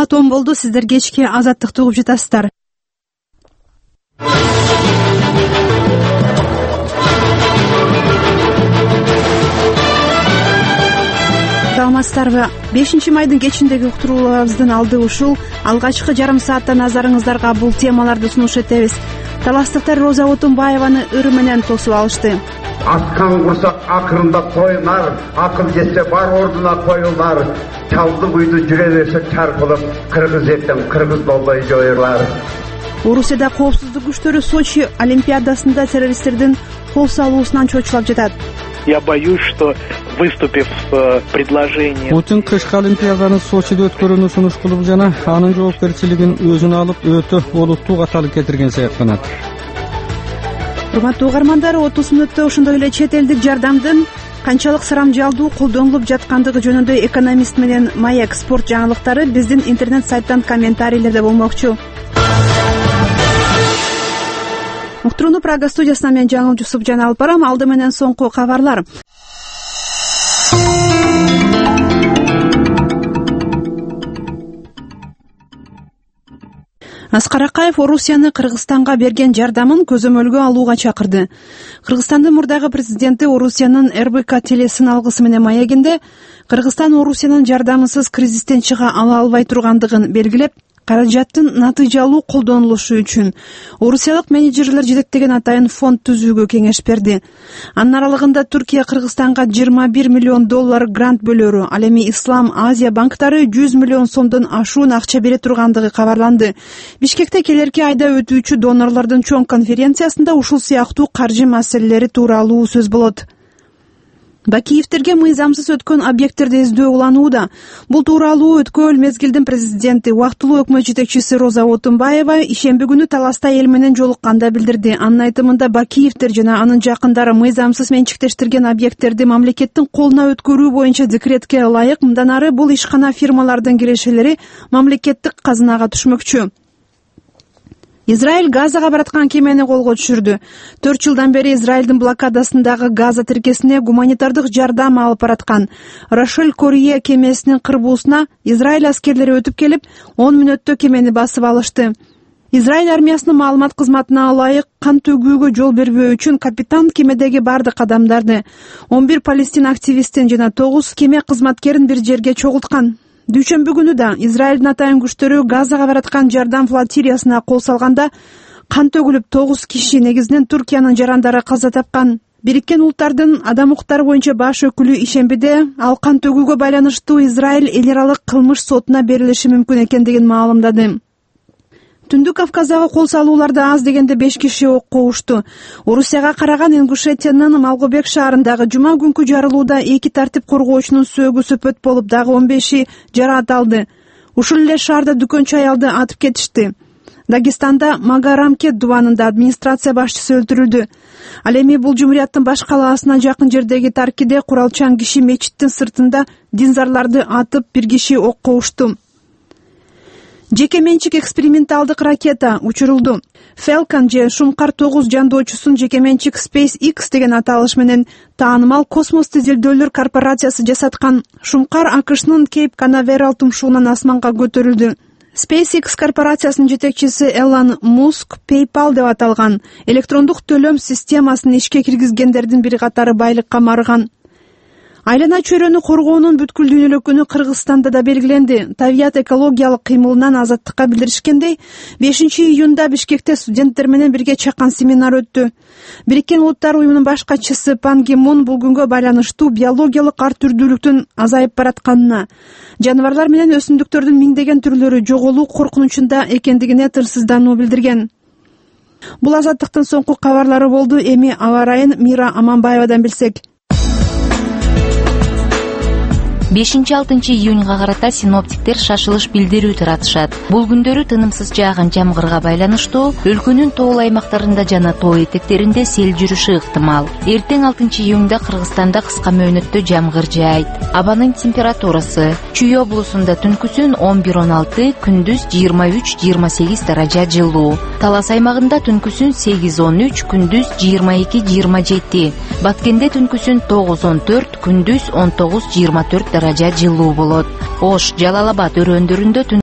Отон болду. Сиздер кечки Азаттыкты угуп жатасыздар. Саламатсыздарбы? 5-майдын кечиндеги уктурууларыбыздын алды ушул. Алгачкы жарым саатта назарыңыздарга бул темаларды сунуш этебиз. Таластыктар Роза Отунбаеваны ыры менен тосуп алышты. Аскан курсак акырында тоюнар, акыл жетсе бар ордуна коюлар. Чалды буйду жүрө берсе чарпылып, кыргыз эттен кыргыз болбой жоюлар. Орусияда коопсуздук күчтөрү Сочи Олимпиадасында террористтердин кол салуусунан чочулап жатат. Я боюсь, что выступив с предложением... Путин кышкы Олимпиаданы Сочиде өткөрүүнү сунуш кылып жана анын жоопкерчилигин өзүнө алып өтө олуттуу каталык кетирген сыяктанат. Урматтуу угармандар, 30 мүнөттө ошондой эле чет элдик жардамдын канчалык сарамжалдуу колдонулуп жаткандыгы жөнүндө экономист менен Маек спорт жаңылыктары биздин интернет сайттан комментарийлерде болмокчу. Уктурууну Прага студиясынан мен Жаңыл Жусупжан алып барам. Алды менен соңку кабарлар. Аскар Акаев Орусияны Кыргызстанга берген жардамын көзөмөлгө алууга чакырды. Кыргызстандын мурдагы президенти Орусиянын РБК телесыналгысы менен маегинде Кыргызстан Орусиянын жардамысыз кризистен чыга ала албай тургандыгын белгилеп, каражаттын натыйжалуу колдонулушу үчүн орусиялык менеджерлер жетектеген атайын фонд түзүүгө кеңеш берди. Анын аралыгында Түркия Кыргызстанга $21 миллион грант бөлөрү, ал эми Ислам Азия банктары $100 миллион сомдон ашуун акча бере тургандыгы кабарланды. Бишкекте келерки айда өтүүчү донорлордун чоң конференциясында ушул сыяктуу каржы маселелери тууралуу сөз болот. Бакиевтерге мыйзамсыз өткөн объекттерди издөө уланууда. Бул тууралуу өткөн мезгилдин президенти, убактылуу өкмөт жетекчиси Роза Отунбаева ишемби күнү Таласта эл менен жолукканда билдирди. Анын айтымында Бакиевтер жана анын жакындары мыйзамсыз менчиктештирген объекттерди мамлекеттин колуна өткөрүү боюнча декретке ылайык мындан ары бул ишкана фирмалардын кирешелери мамлекеттик казынага түшмөкчү. Израиль Газага бараткан кемени колго түшүрдү. 4 жылдан бери Израилдин блокадасындагы Газа тиркесине гуманитардык жардам алып бараткан Рошель Корие кемесинин кырбуусуна Израиль аскерлери өтүп келип, 10 мүнөттө кемени басып алышты. Израиль армиясынын маалымат кызматына ылайык кан төгүүгө жол бербөө үчүн капитан кемедеги бардык адамдарды, 11 палестин активистин жана 9 кеме кызматкерин бир жерге чогулткан. Дүйшөмбү күнү да Израилдин атайын күчтөрү Газага бараткан жардам флотилиясына кол салганда кан төгүлүп 9 киши, негизинен Түркиянын жарандары каза тапкан. Бириккен Улуттардын адам укуктары боюнча баш өкүлү ишембиде ал кан төгүүгө байланыштуу Израиль эл аралык кылмыш сотуна берилиши мүмкүн экендигин маалымдады. Түндүк Кавказдагы кол салууларда аз дегенде 5 киши окко ушту. Орусияга караган Ингушетиянын Малгобек шаарындагы жума күнкү жарылууда 2 тартип коргоочунун сөөгү сөпөт болуп, дагы 15 жараат алды. Ушул эле шаарда дүкөнчү аялды атып кетишти. Дагестанда Магарамке дубанында администрация башчысы өлтүрүлдү. Ал эми бул жумурияттын баш калаасына жакын жердеги Таркиде куралчан киши мечиттин сыртында динзарларды атып, 1 киши окко ушту. Жеке менчик эксперименталдык ракета учурулду. Falcon же Шумкар 9 жандоочусун жеке менчик SpaceX деген аталыш менен таанымал космос изилдөөлөр корпорациясы жасаткан Шумкар АКШнын Кейп Канаверал тумшугунан асманга көтөрүлдү. SpaceX корпорациясынын жетекчиси Элон Муск PayPal деп аталган электрондук төлөм системасын ишке киргизгендердин бир катары байлыкка марыган. Айлана чөйрөнү коргоонун бүткүл дүйнөлүк күнү Кыргызстанда да белгиленди. Табият экологиялык кыймылынан азаттыкка билдиришкендей, 5-июнда Бишкекте студенттер менен бирге чакан семинар өттү. Бириккен Улуттар уюмунун баш катчысы Пан Ги Мун бул күнгө байланыштуу биологиялык ар түрдүүлүктүн азайып баратканына, жаныбарлар менен өсүмдүктөрдүн миңдеген түрлөрү жоголуу коркунучунда экендигине тынчсыздануу билдирген. Бул азаттыктын соңку кабарлары болду. Эми аба ырайын Мира Аманбаевадан билсек. 5-6 июнга карата синоптиктер шашылыш билдирүү таратышат. Бул күндөрү тынымсыз жааган жамгырга байланыштуу өлкөнүн тоол аймактарында жана тоо этектеринде сел жүрүшү ыктымал. Эртең 6 июнда Кыргызстанда кыска мөөнөттө жамгыр жаайт. Абанын температурасы Чүй облусунда түнкүсүн 11-16, күндүз 23-28 даража жылуу. Талас аймагында түнкүсүн 8-13, күндүз 22-27. Баткенде түнкүсүн 9-14, күндүз 19-24 даража жылуу болот. Ош, Жалал Абад өрөөндөрүндө